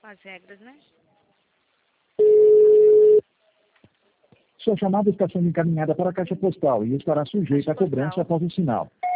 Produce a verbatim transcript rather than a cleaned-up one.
as regras, né? Sua chamada está sendo encaminhada para a caixa postal e estará sujeita a cobrança após o sinal.